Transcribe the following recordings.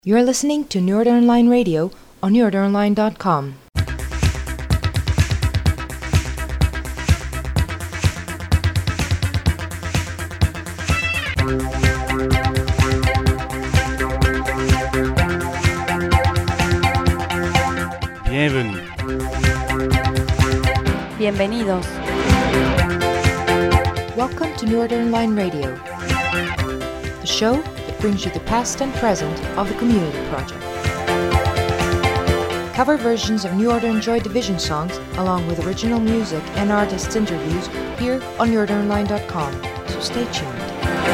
You're listening to New Order Online Radio on neworderonline.com. Bienvenue. Bienvenidos. Welcome to New Order Online Radio, the show that brings you the past and present of the Community Project. Cover versions of New Order and Joy Division songs, along with original music and artists' interviews, here on neworderonline.com, so stay tuned.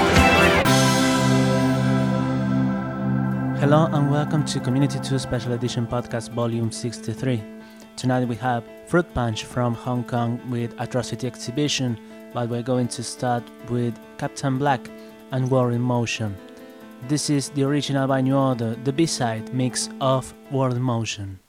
Hello and welcome to Community 2 Special Edition Podcast Volume 63. Tonight we have Fruit Punch from Hong Kong with Atrocity Exhibition, but we're going to start with Captain Black and War in Motion. This is the original by New Order, the B-side mix of War in Motion.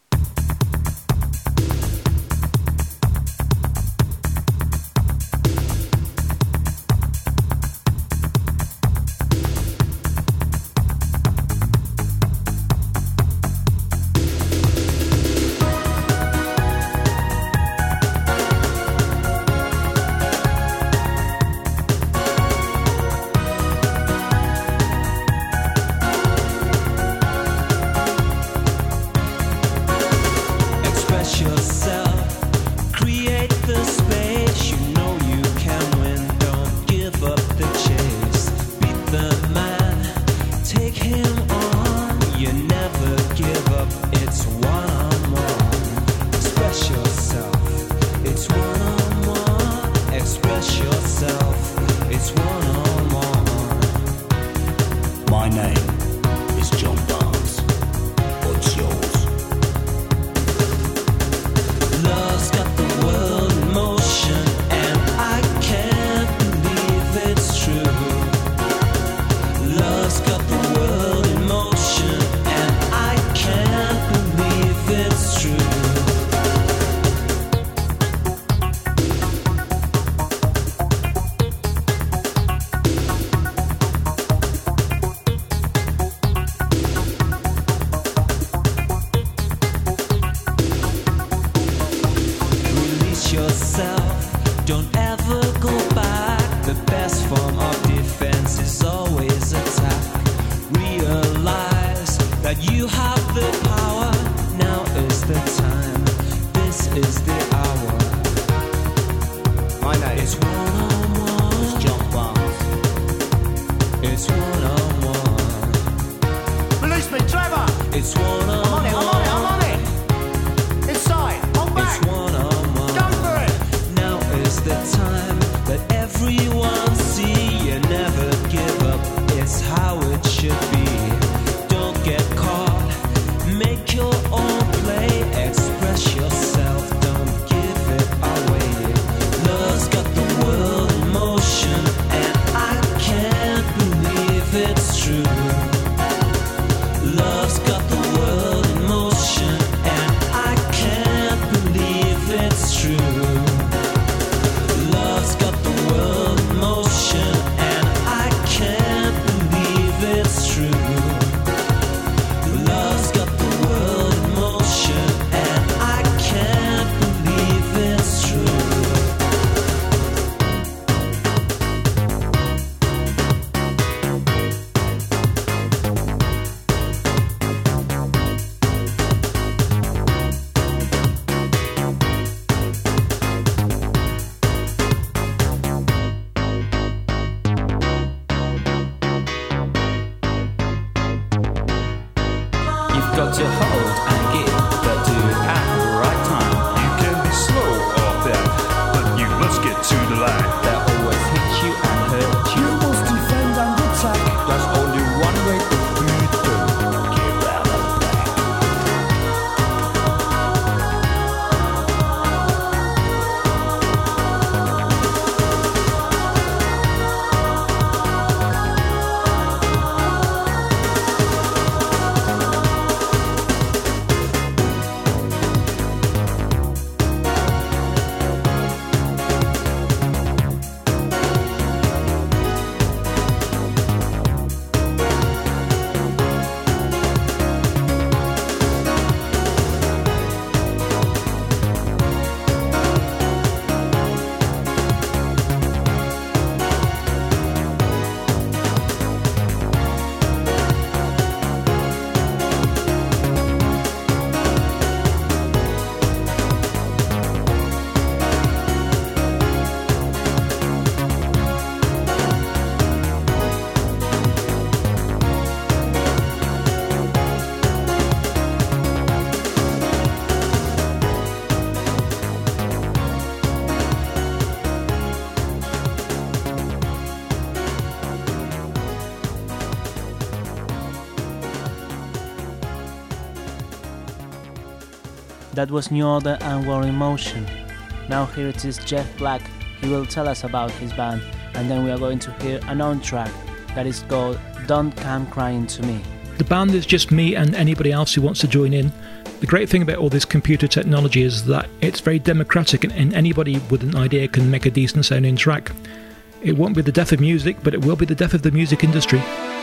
That was New Order and War in Motion. Now here it is Jeff Black. He will tell us about his band, and then we are going to hear an own track that is called Don't Come Crying to Me. The band is just me and anybody else who wants to join in. The great thing about all this computer technology is that it's very democratic, and anybody with an idea can make a decent sounding track. It won't be the death of music, but it will be the death of the music industry.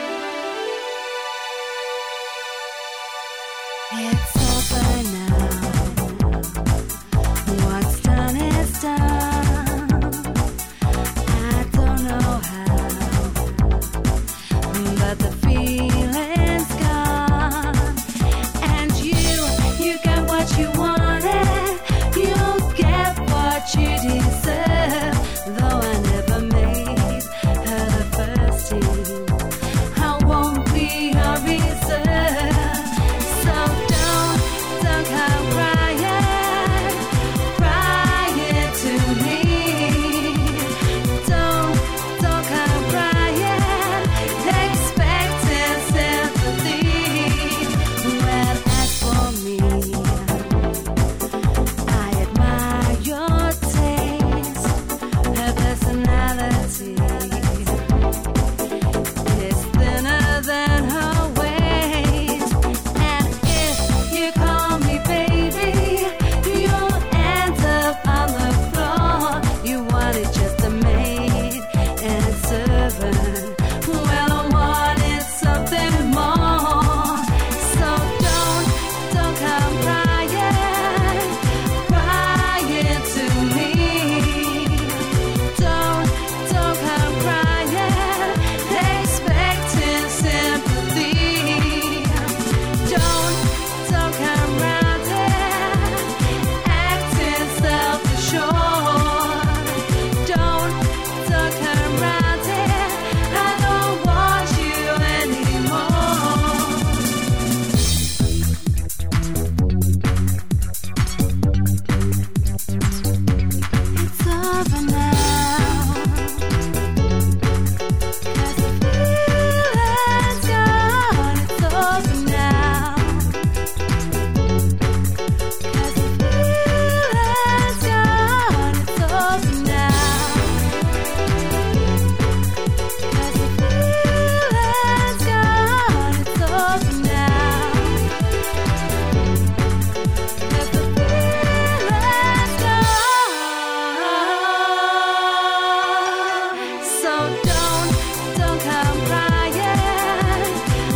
It's over now. What's done is done. I don't know how, but the feeling's gone. And you got what you wanted. You'll get what you deserve. Though I never made her the first team, I won't be a reserve. So don't come crying to me. Don't come crying, expecting sympathy. Well, as for me, I admire your taste, her personality is thinner than her waist. And if you call me baby, you'll end up on the floor. You wanted just a maid and a servant. Well, I wanted something more. So don't come crying to me. Don't come crying, expecting sympathy. Don't come round here, acting self-assured. Don't come round here, I don't want you anymore. It's over now, 'cause the feeling's gone. It's over now, 'cause the feeling's gone. It's over now, 'cause the feeling's gone. It's over now, 'cause the feeling's gone. So don't come crying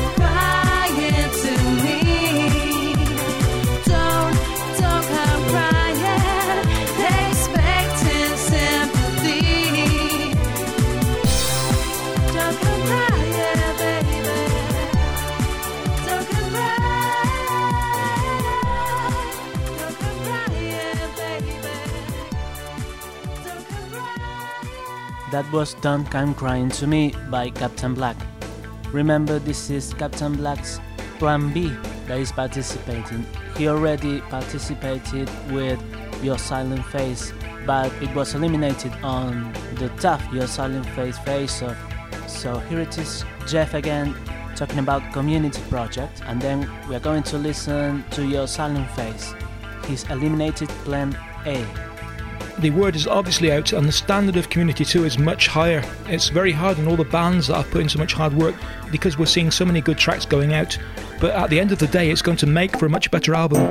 to me. Don't come crying, expecting sympathy. Don't come crying, baby. Don't come crying. Don't come crying, baby. Don't come crying. That was Don't Come Crying to Me by Captain Black. Remember, this is Captain Black's Plan B that is participating. He already participated with Your Silent Face, but it was eliminated on the tough Your Silent Face face-off. So here it is, Jeff again, talking about community project, and then we are going to listen to Your Silent Face. He's eliminated Plan A. The word is obviously out, and the standard of Community 2 is much higher. It's very hard on all the bands that are putting so much hard work, because we're seeing so many good tracks going out. But at the end of the day, it's going to make for a much better album.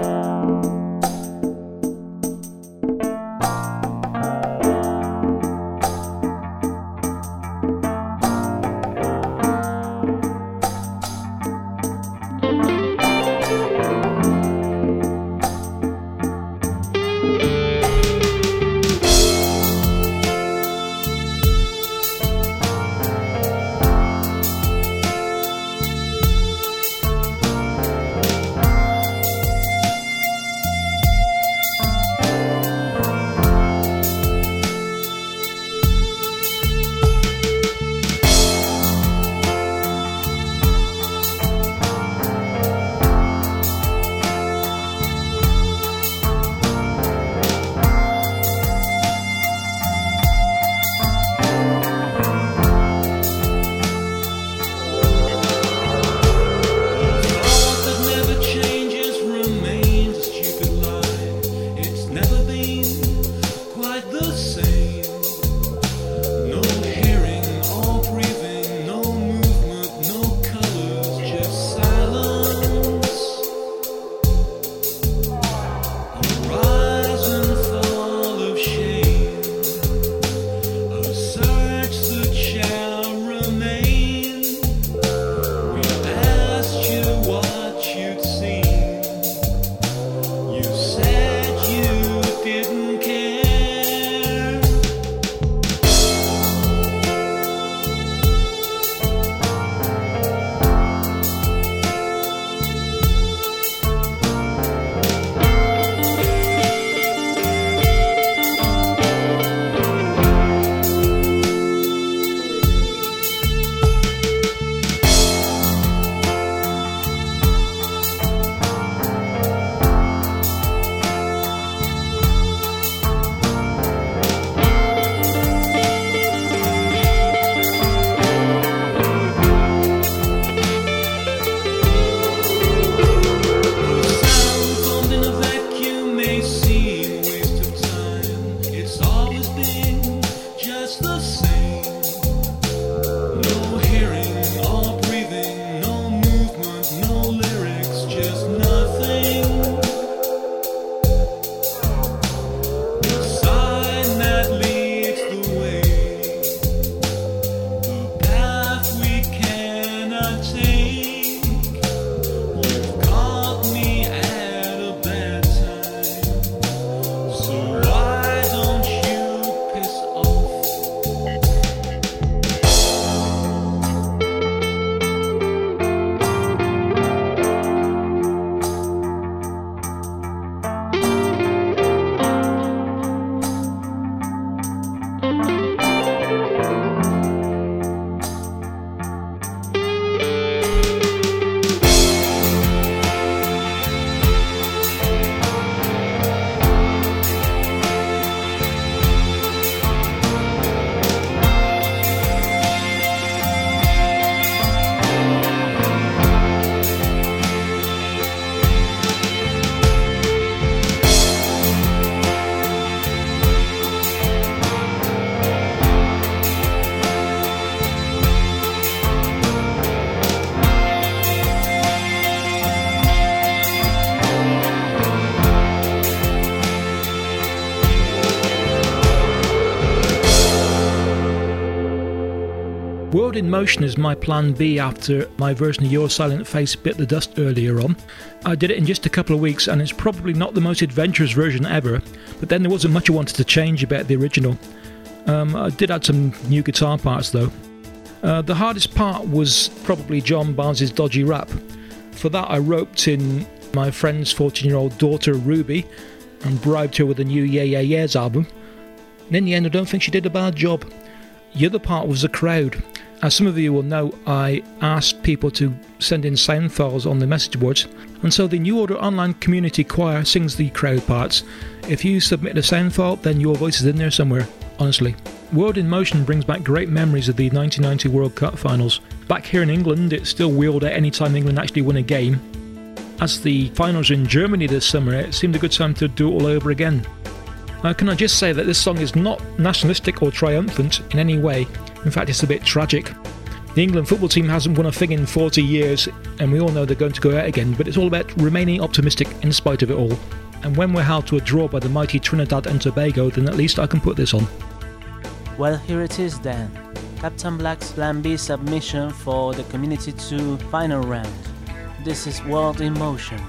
World in Motion is my plan B after my version of Your Silent Face bit the dust earlier on. I did it in just a couple of weeks and it's probably not the most adventurous version ever, but then there wasn't much I wanted to change about the original. I did add some new guitar parts though. The hardest part was probably John Barnes' dodgy rap. For that I roped in my friend's 14-year-old daughter Ruby and bribed her with a new Yeah Yeah Yeahs album. And in the end I don't think she did a bad job. The other part was the crowd. As some of you will know, I asked people to send in sound files on the message boards, and so the New Order online community choir sings the crowd parts. If you submit a sound file, then your voice is in there somewhere, honestly. World in Motion brings back great memories of the 1990 World Cup finals. Back here in England, it's still wheeled out any time England actually win a game. As the finals are in Germany this summer, it seemed a good time to do it all over again. Can I just say that this song is not nationalistic or triumphant in any way. In fact, it's a bit tragic. The England football team hasn't won a thing in 40 years, and we all know they're going to go out again, but it's all about remaining optimistic in spite of it all. And when we're held to a draw by the mighty Trinidad and Tobago, then at least I can put this on. Well, here it is then. Captain Black's Plan B submission for the Community 2 final round. This is World in Motion.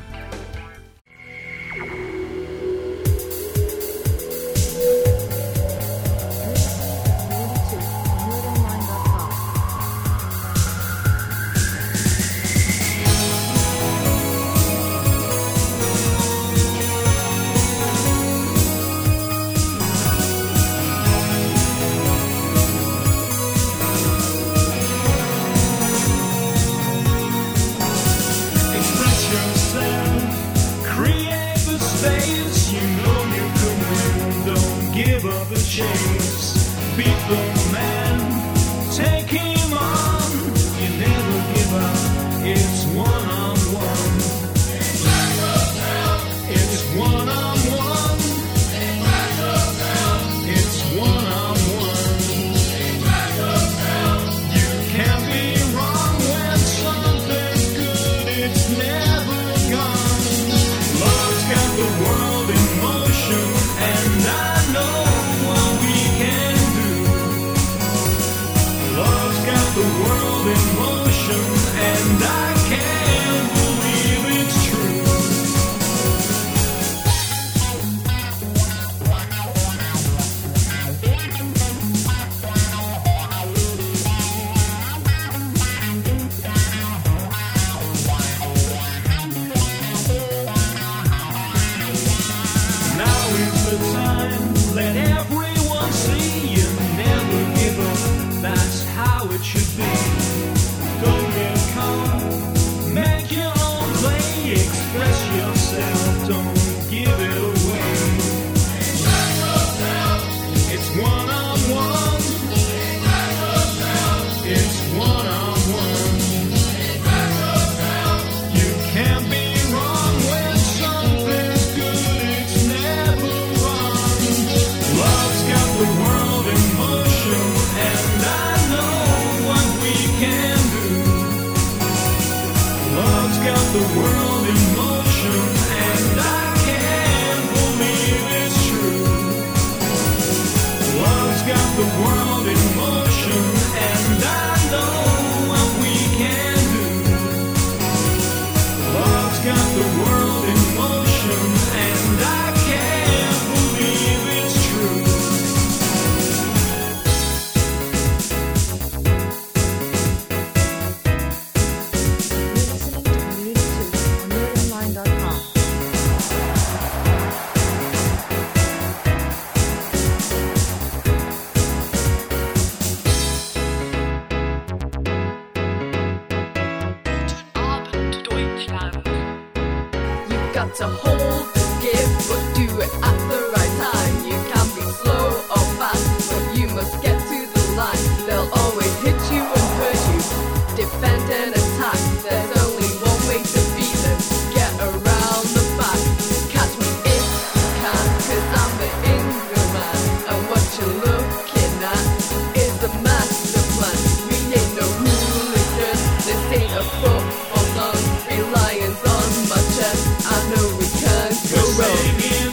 To hold the gift, but do it at the right time. You can be slow or fast, but you must get to the line. They'll always hit you and hurt you, defend and attack. There's only one way to beat them, get around the back. Catch me if you can, cause I'm the Ingram man. And what you're looking at is the master plan. We ain't no hooligans, this ain't a football song. Reliance on my chest, I know we can't go wrong.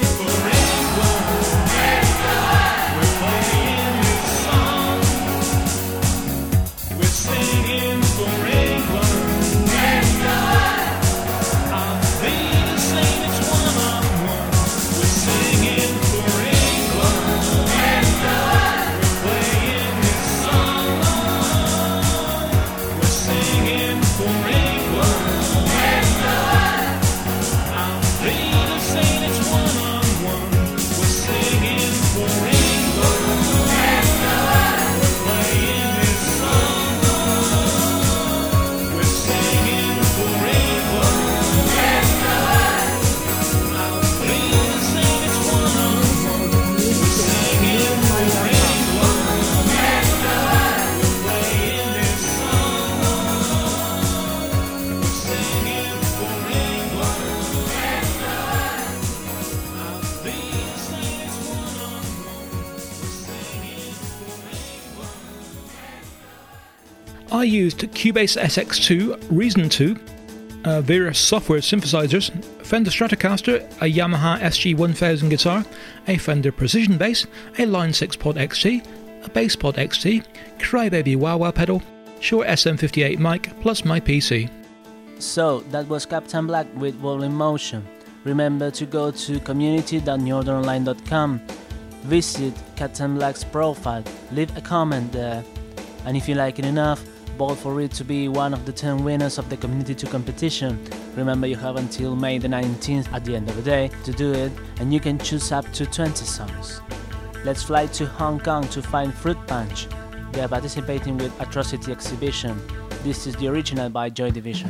I used Cubase SX2, Reason 2, various software synthesizers, Fender Stratocaster, a Yamaha SG-1000 guitar, a Fender Precision Bass, a Line 6 Pod XT, a Bass Pod XT, Crybaby Wah Wah pedal, Shure SM58 mic, plus my PC. So, that was Captain Black with Wall in Motion. Remember to go to community.newyorderonline.com, visit Captain Black's profile, leave a comment there, and if you like it enough, vote for it to be one of the 10 winners of the Community 2 competition. Remember, you have until May the 19th at the end of the day to do it, and you can choose up to 20 songs. Let's fly to Hong Kong to find Fruit Punch. They are participating with Atrocity Exhibition. This is the original by Joy Division.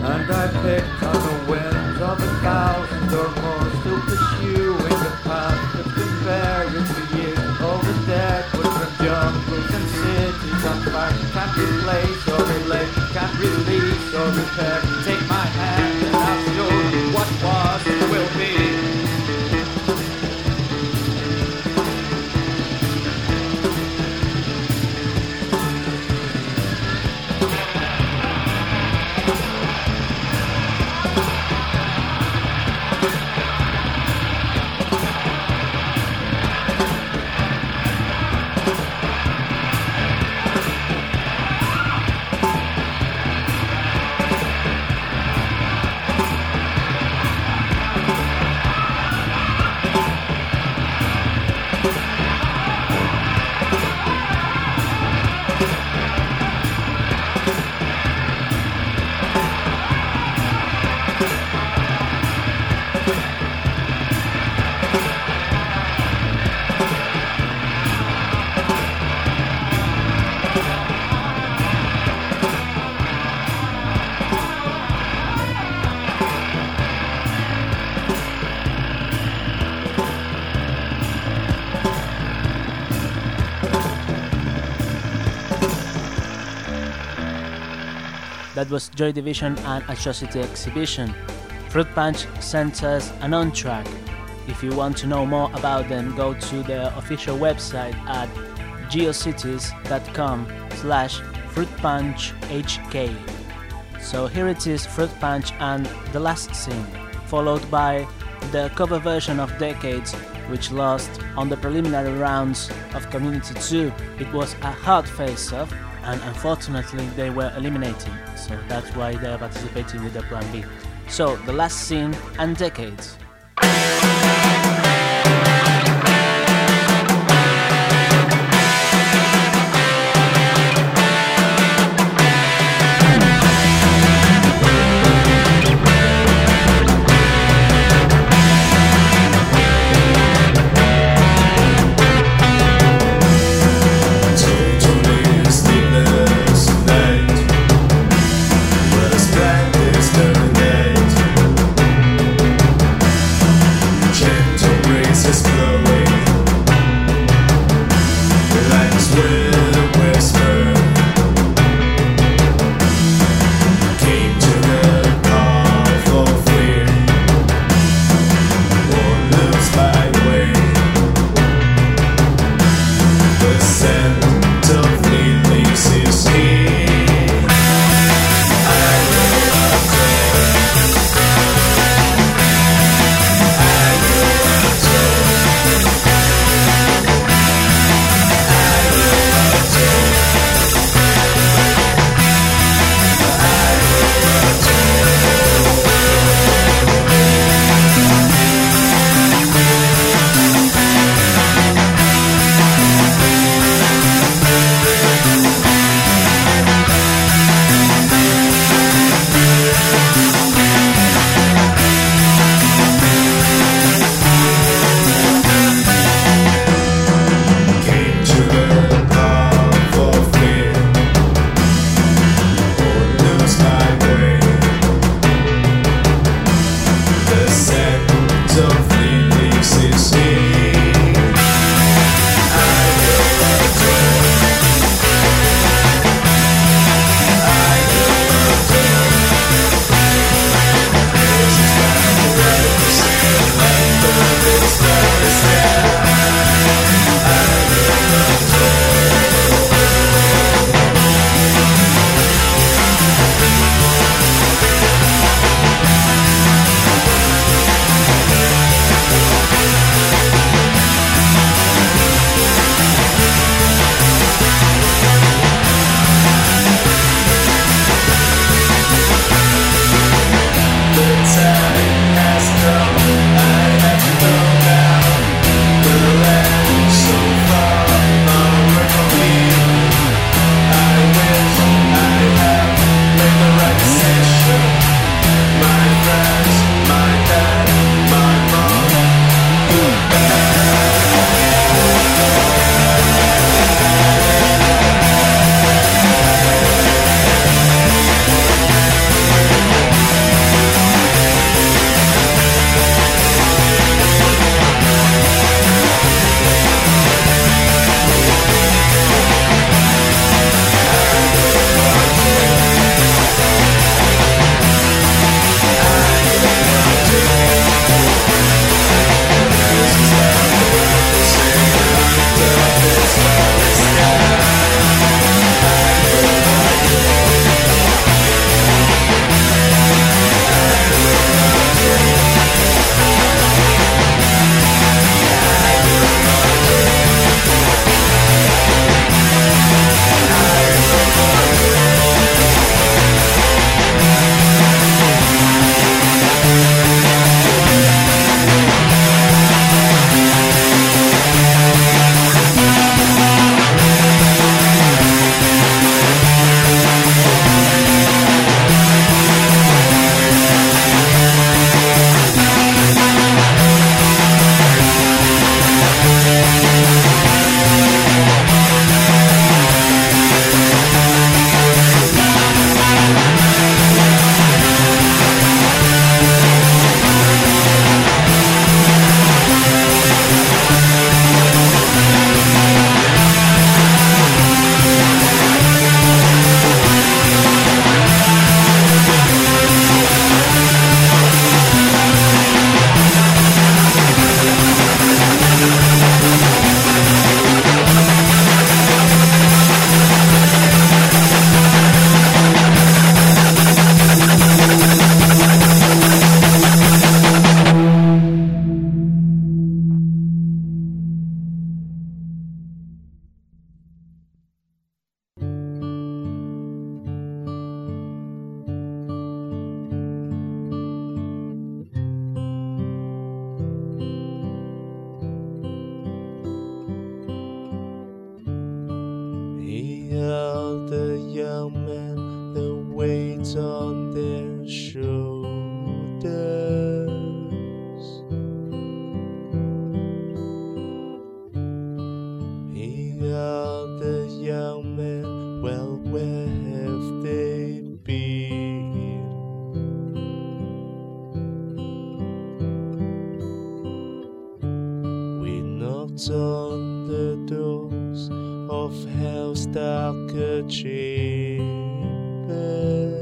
And I picked on the winds of 1,000 or more, still pursuing the path that's been buried for years. All the dead was from jungles and cities on fire. Can't replace or relate, can't release or repair. Take my hand and I'll show you what was and will be. That was Joy Division and Atrocity Exhibition. Fruit Punch sent us an on-track. If you want to know more about them, go to their official website at geocities.com/fruitpunchhk. So here it is, Fruit Punch and The Last Scene, followed by the cover version of Decades, which lost on the preliminary rounds of Community 2. It was a hard face-off, and unfortunately they were eliminated, so that's why they are participating with the Plan B. So, The Last Scene and Decades. Change. their shoulders. Here are the young men, well, where have they been? We knocked on the doors of hell's darker chamber.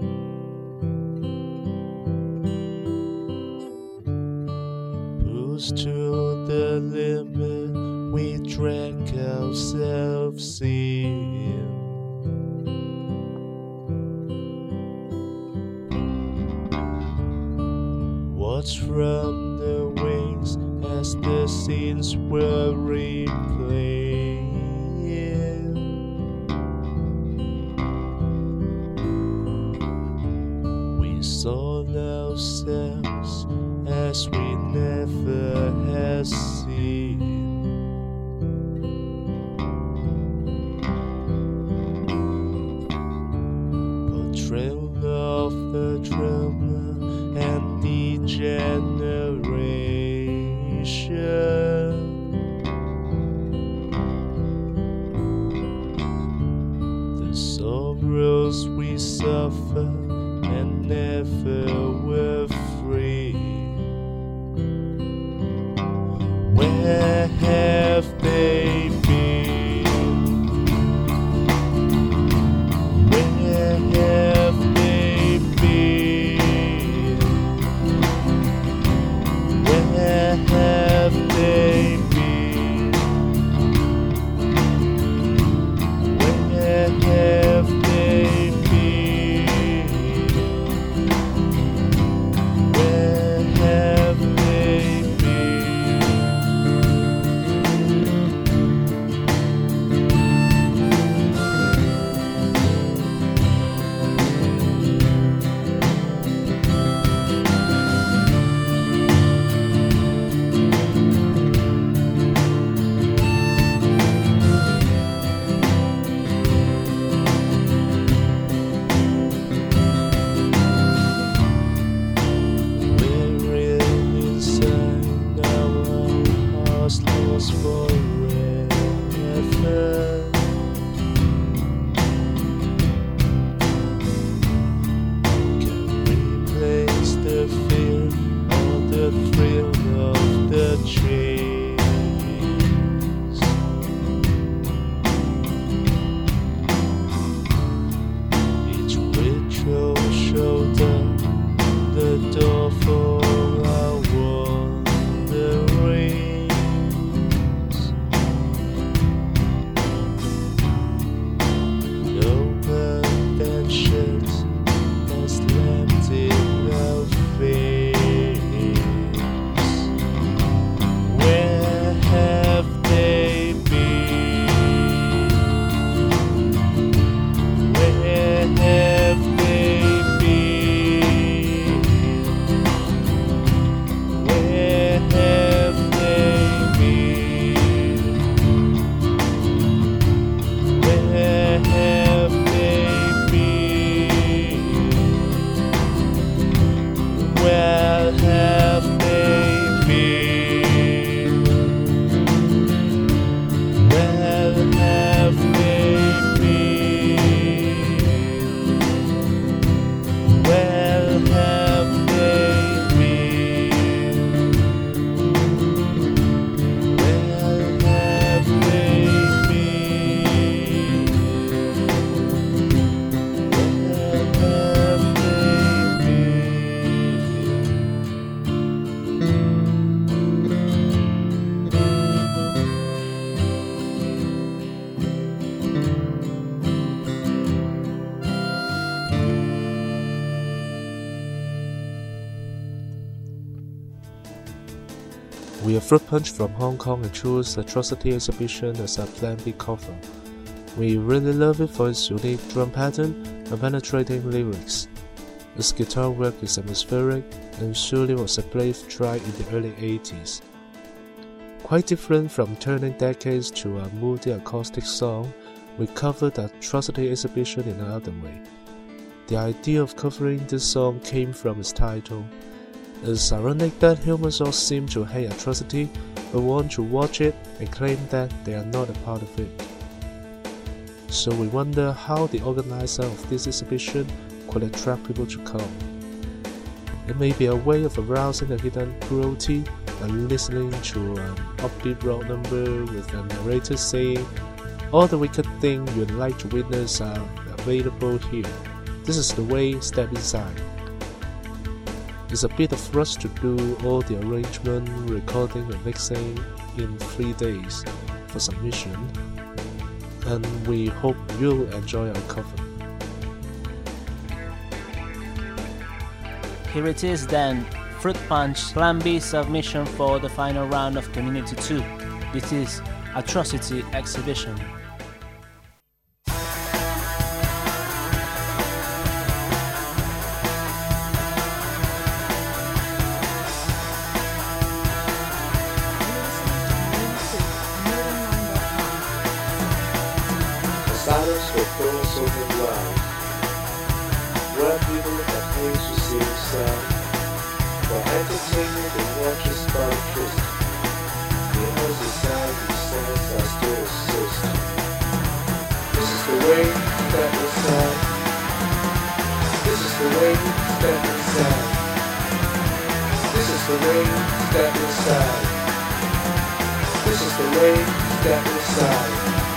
Pushed to the limit, we drag ourselves in. Watch from the wings as the scenes were replaying. We saw ourselves as we never had seen. Portrayal of the drama and degeneration. The sorrows we suffer and never were free. Where have they been? Where have they been? Where have they been? Where have they been? Where have they been? We are Fruit Punch from Hong Kong and choose Atrocity Exhibition as our Plan B cover. We really love it for its unique drum pattern and penetrating lyrics. Its guitar work is atmospheric and surely was a brave try in the early 80s. Quite different from Turning Decades to a moody acoustic song, we covered the Atrocity Exhibition in another way. The idea of covering this song came from its title. It's ironic that humans all seem to hate atrocity, but want to watch it and claim that they are not a part of it. So we wonder how the organizer of this exhibition could attract people to come. It may be a way of arousing a hidden cruelty and listening to an upbeat rock number with a narrator saying, "All the wicked things you'd like to witness are available here. This is the way, step inside." It's a bit of rush to do all the arrangement, recording and mixing in 3 days for submission, and we hope you'll enjoy our cover. Here it is then, Fruit Punch Plan B submission for the final round of Community 2. This is Atrocity Exhibition. Silence will fill so loud, where people are paid to see sound. For entertainment and watches by interest, the house inside these sounds are still exist. This is the way, step inside. This is the way, step inside. This is the way, step inside. This is the way, step inside.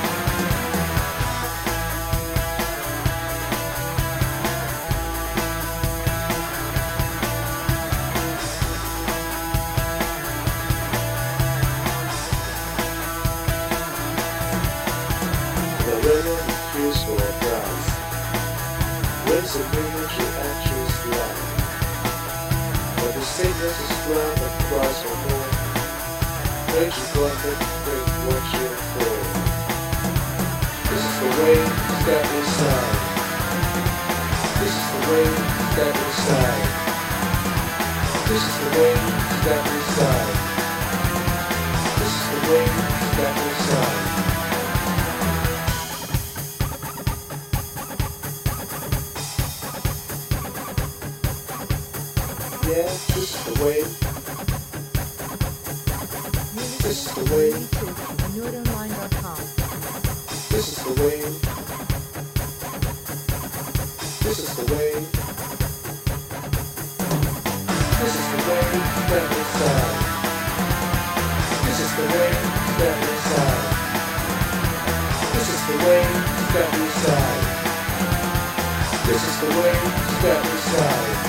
When's the image you actions lie? But the sickness is run across her home. When you go and think what you're for. This is the way, step inside. This is the way, step inside. This is the way, step inside. This is the way, step inside. Yeah, this is the way. This is the way. NewYorkOnline.com. This is the way. This is the way. This is the way, step inside. This is the way, step inside. This is the way, step inside. This is the way, step inside.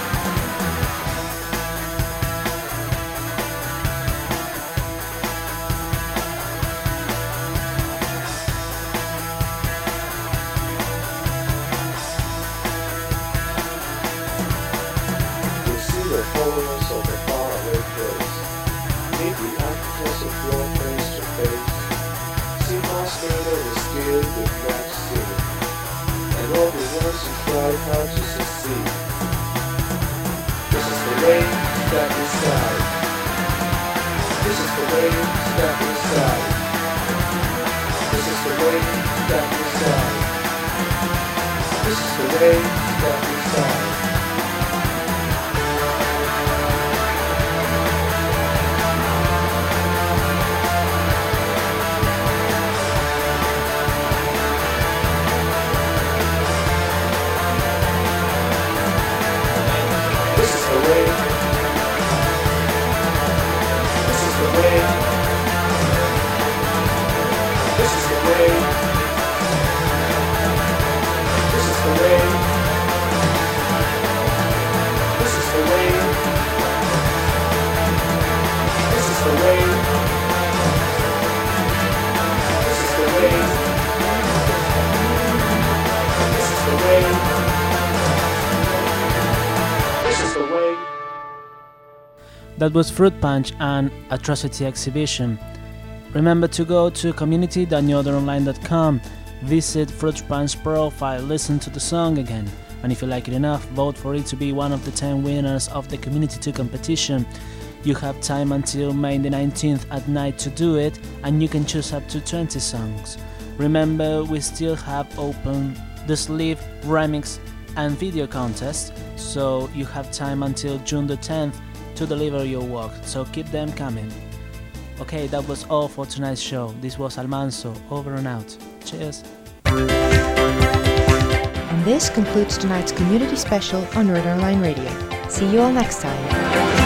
The horrors of a faraway place. Meet the actors of your face to face. See Moscow is still with match scene. And all the ones who try hard to succeed. This is the way, step inside. This is the way, step inside. This is the way, step inside. This is the way, step inside. This is the way. This is the way. This is the way. This is the way. This is the way. This is the way. This is the way. This is the way. This is the way. That was Fruit Punch and Atrocity Exhibition. Remember to go to community.newyorkOnline.com, visit Fruit Punch's profile, listen to the song again, and if you like it enough, vote for it to be one of the 10 winners of the Community 2 competition. You have time until May the 19th at night to do it, and you can choose up to 20 songs. Remember, we still have open the sleeve remix and video contest, so you have time until June the 10th to deliver your work, so keep them coming. Okay, that was all for tonight's show. This was Almanzo, over and out. Cheers. And this concludes tonight's community special on Northern Line Radio. See you all next time.